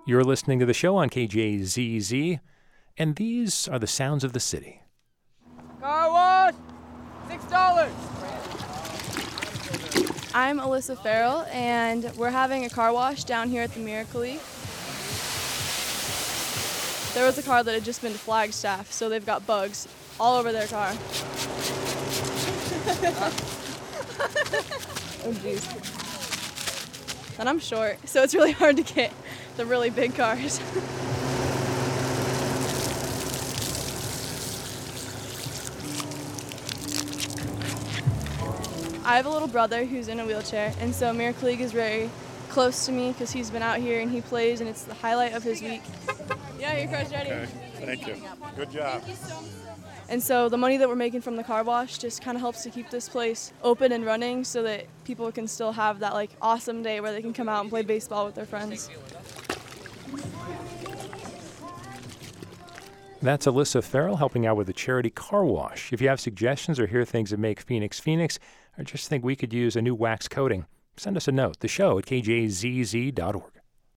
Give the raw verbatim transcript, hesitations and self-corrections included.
You're listening to the show on K J Z Z, and these are the sounds of the city. Car wash, six dollars. I'm Alyssa Farrell, and we're having a car wash down here at the Miracle League. There was a car that had just been to Flagstaff, so they've got bugs all over their car. Oh, jeez. And I'm short, so it's really hard to get the really big cars. I have a little brother who's in a wheelchair, and so Miracle League is very close to me because he's been out here and he plays, and it's the highlight of his week. Yeah, your car's ready. Okay, thank you. Good job. And so the money that we're making from the car wash just kind of helps to keep this place open and running so that people can still have that like awesome day where they can come out and play baseball with their friends. That's Alyssa Farrell helping out with the charity car wash. If you have suggestions or hear things that make Phoenix Phoenix, or just think we could use a new wax coating, send us a note. The show at K J Z Z dot org.